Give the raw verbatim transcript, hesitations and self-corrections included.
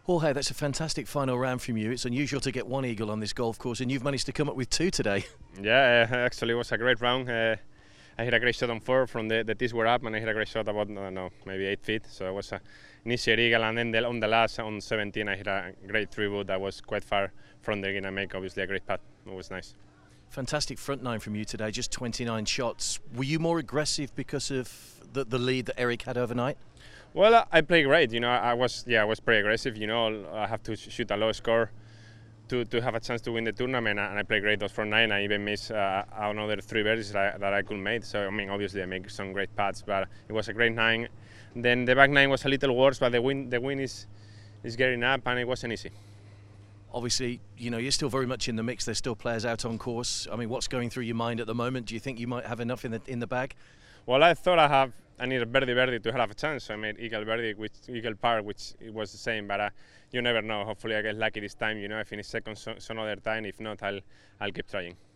Jorge, that's a fantastic final round from you. It's unusual to get one eagle on this golf course, and you've managed to come up with two today. Yeah, uh, actually it was a great round. Uh, I hit a great shot on four from the, the tees were up, and I hit a great shot about, I don't know, maybe eight feet. So it was a, an easier eagle, and then the, on the last, on seventeen, I hit a great three wood that was quite far from the green. I make obviously a great putt. It was nice. Fantastic front nine from you today, just twenty-nine shots. Were you more aggressive because of the, the lead that Eric had overnight? Well, I played great. You know, I was yeah, I was pretty aggressive. You know, I have to shoot a low score to, to have a chance to win the tournament, and I played great those front nine. I even missed uh, another three birdies that I, that I could make. So I mean, obviously I make some great putts, but it was a great nine. Then the back nine was a little worse, but the wind the wind is is getting up, and it wasn't easy. Obviously, you know, you're still very much in the mix. There's still players out on course. I mean, what's going through your mind at the moment? Do you think you might have enough in the in the bag? Well, I thought I have. I need a birdie birdie to have a chance. So I made eagle birdie, which eagle par, which it was the same. But uh, you never know. Hopefully, I get lucky this time. You know, I finish second some, some other time. If not, I'll I'll keep trying.